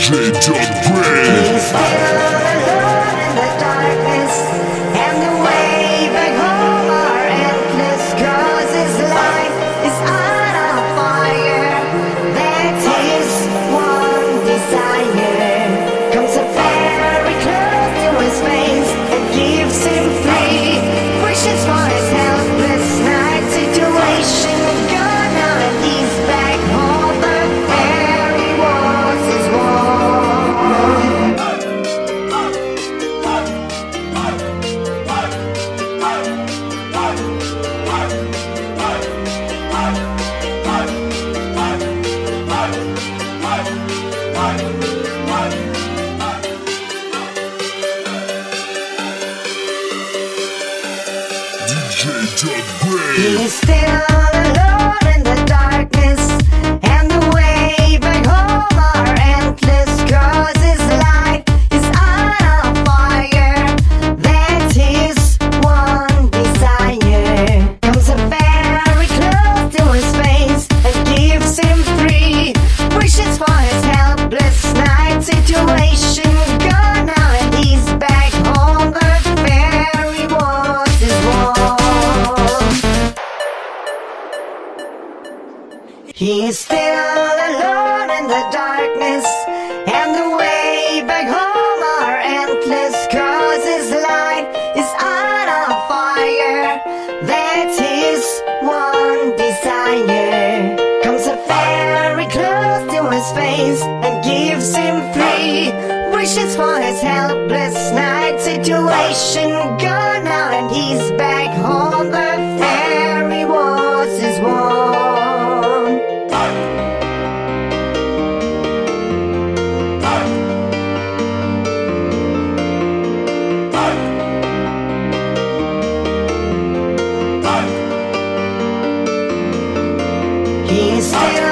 He's still alone in the darkness, and the way back home are endless. 'Cause his life is on a fire. That's his one desire. Comes a very close to his face and gives him free. Wishes for his helpless night situation. Gone now and he's back home. The fairy was his wall. He's still alone in the darkness, and the way back home are endless. 'Cause his life is on a fire. That's his one desire. Comes a very close to his face and gives him free. Wishes for his helpless night situation. Gone now and he's back home. The fairy was his wall. He's still alone in the darkness, and the way back home are endless. 'Cause his life is on a fire. That's his one desire. Comes a fairy close to his face and gives him free. Wishes for his helpless night situation. Gone now and he's back home. The fairy was his one. He's still